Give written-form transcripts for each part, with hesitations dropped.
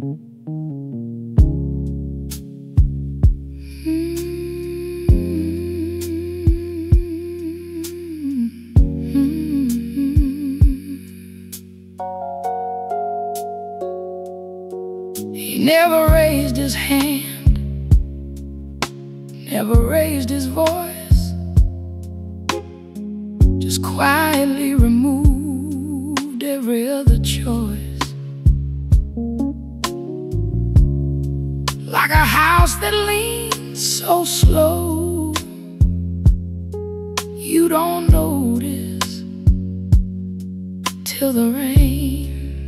He never raised his hand, never raised his voice, just quietly removed every other choice. Like a house that leans so slow, you don't notice till the rain.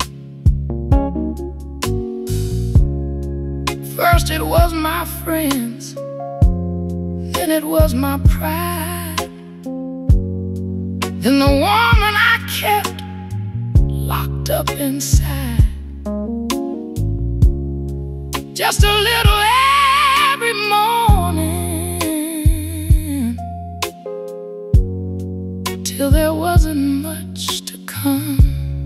First it was my friends, then it was my pride, then the woman I kept locked up inside. Just a little every morning, till there wasn't much to come.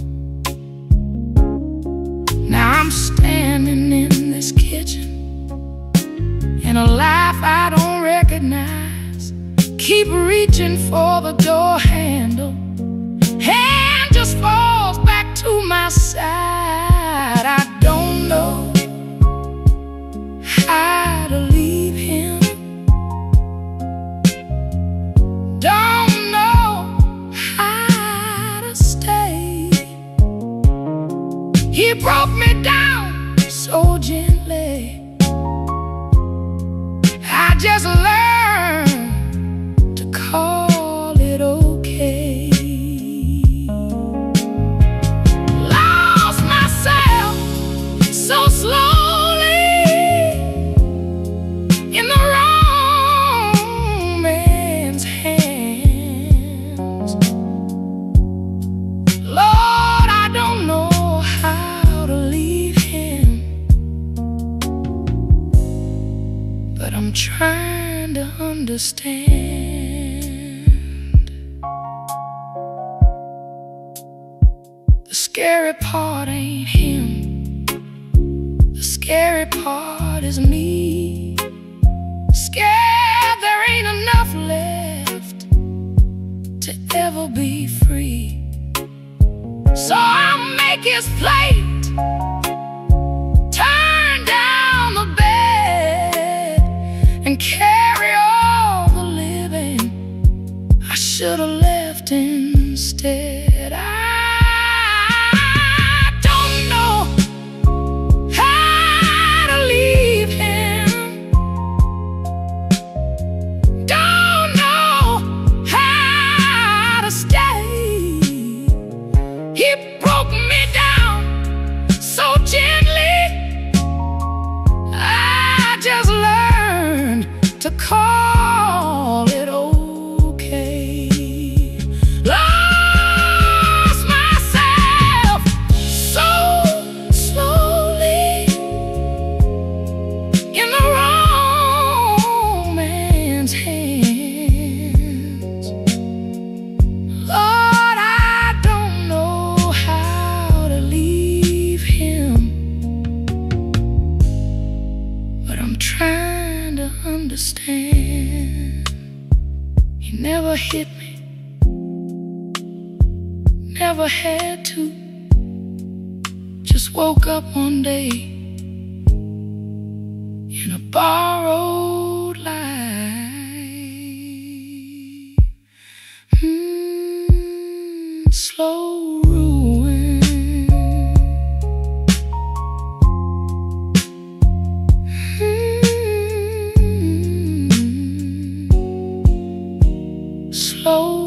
Now I'm standing in this kitchen in a life I don't recognize. Keep reaching for the door handle, hand just falls back to my side. I don't know how to leave him, don't know how to stay. He broke me down so gently, I just learned to call it okay. Lost myself so slowly in the wrong man's hands. Lord, I don't know how to leave him, but I'm trying to understand. The scary part ain't him, the scary part is me. Scared there ain't enough left to ever be free. So I'll make his plate, turn down the bed, and carry all the living I should have left instead. I don't know how to leave him, don't know how to stay. He broke me down so gently, I just learned to call it okay. Lost myself so slowly in the wrong man's hands. Lord, I don't know how to leave him, but I'm trying to understand. He never hit me, never had to. Just woke up one day in a borrowed life. Slow ruin. Slow